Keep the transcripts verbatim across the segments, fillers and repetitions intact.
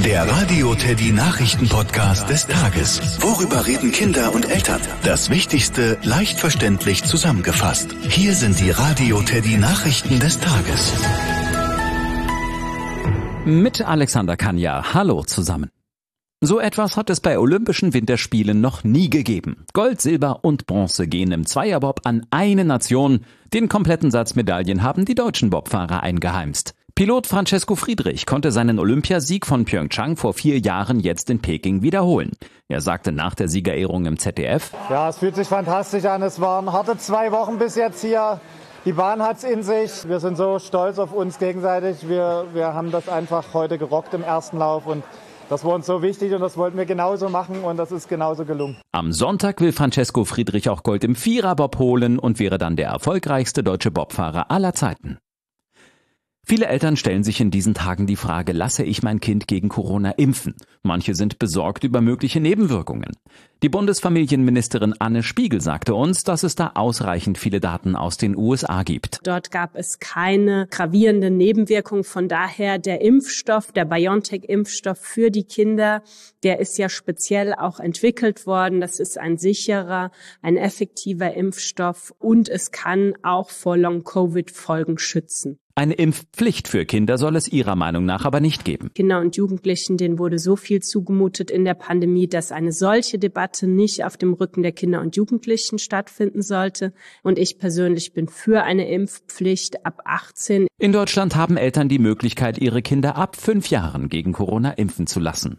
Der Radio Teddy Nachrichten-Podcast des Tages. Worüber reden Kinder und Eltern? Das Wichtigste leicht verständlich zusammengefasst. Hier sind die Radio Teddy Nachrichten des Tages. Mit Alexander Kanja. Hallo zusammen. So etwas hat es bei Olympischen Winterspielen noch nie gegeben. Gold, Silber und Bronze gehen im Zweierbob an eine Nation. Den kompletten Satz Medaillen haben die deutschen Bobfahrer eingeheimst. Pilot Francesco Friedrich konnte seinen Olympiasieg von Pyeongchang vor vier Jahren jetzt in Peking wiederholen. Er sagte nach der Siegerehrung im Z D F: Ja, es fühlt sich fantastisch an. Es waren harte zwei Wochen bis jetzt hier. Die Bahn hat's in sich. Wir sind so stolz auf uns gegenseitig. Wir, wir haben das einfach heute gerockt im ersten Lauf und das war uns so wichtig und das wollten wir genauso machen und das ist genauso gelungen. Am Sonntag will Francesco Friedrich auch Gold im Viererbob holen und wäre dann der erfolgreichste deutsche Bobfahrer aller Zeiten. Viele Eltern stellen sich in diesen Tagen die Frage, lasse ich mein Kind gegen Corona impfen? Manche sind besorgt über mögliche Nebenwirkungen. Die Bundesfamilienministerin Anne Spiegel sagte uns, dass es da ausreichend viele Daten aus den U S A gibt. Dort gab es keine gravierenden Nebenwirkungen. Von daher der Impfstoff, der BioNTech-Impfstoff für die Kinder, der ist ja speziell auch entwickelt worden. Das ist ein sicherer, ein effektiver Impfstoff und es kann auch vor Long-Covid-Folgen schützen. Eine Impfpflicht für Kinder soll es ihrer Meinung nach aber nicht geben. Kinder und Jugendlichen, denen wurde so viel zugemutet in der Pandemie, dass eine solche Debatte nicht auf dem Rücken der Kinder und Jugendlichen stattfinden sollte. Und ich persönlich bin für eine Impfpflicht ab achtzehn. In Deutschland haben Eltern die Möglichkeit, ihre Kinder ab fünf Jahren gegen Corona impfen zu lassen.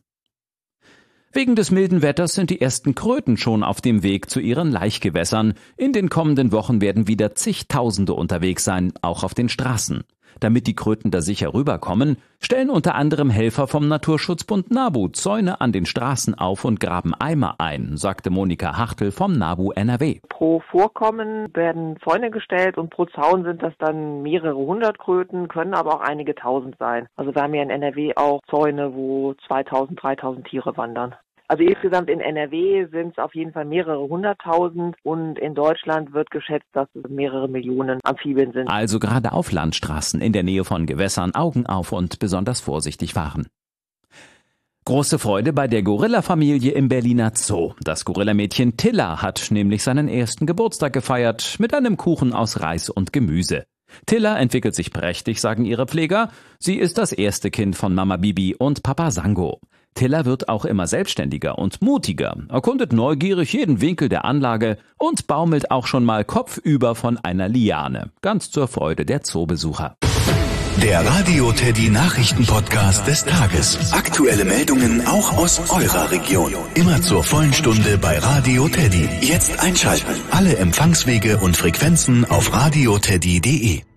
Wegen des milden Wetters sind die ersten Kröten schon auf dem Weg zu ihren Laichgewässern. In den kommenden Wochen werden wieder zigtausende unterwegs sein, auch auf den Straßen. Damit die Kröten da sicher rüberkommen, stellen unter anderem Helfer vom Naturschutzbund NABU Zäune an den Straßen auf und graben Eimer ein, sagte Monika Hachtel vom NABU N R W. Pro Vorkommen werden Zäune gestellt und pro Zaun sind das dann mehrere hundert Kröten, können aber auch einige tausend sein. Also wir haben ja in N R W auch Zäune, wo zweitausend, dreitausend Tiere wandern. Also insgesamt in N R W sind es auf jeden Fall mehrere hunderttausend und in Deutschland wird geschätzt, dass es mehrere Millionen Amphibien sind. Also gerade auf Landstraßen in der Nähe von Gewässern Augen auf und besonders vorsichtig fahren. Große Freude bei der Gorilla-Familie im Berliner Zoo. Das Gorillamädchen Tilla hat nämlich seinen ersten Geburtstag gefeiert mit einem Kuchen aus Reis und Gemüse. Tilla entwickelt sich prächtig, sagen ihre Pfleger. Sie ist das erste Kind von Mama Bibi und Papa Sango. Tilla wird auch immer selbstständiger und mutiger, erkundet neugierig jeden Winkel der Anlage und baumelt auch schon mal kopfüber von einer Liane, ganz zur Freude der Zoobesucher. Der Radio Teddy Nachrichten-Podcast des Tages. Aktuelle Meldungen auch aus eurer Region. Immer zur vollen Stunde bei Radio Teddy. Jetzt einschalten. Alle Empfangswege und Frequenzen auf radioteddy punkt de.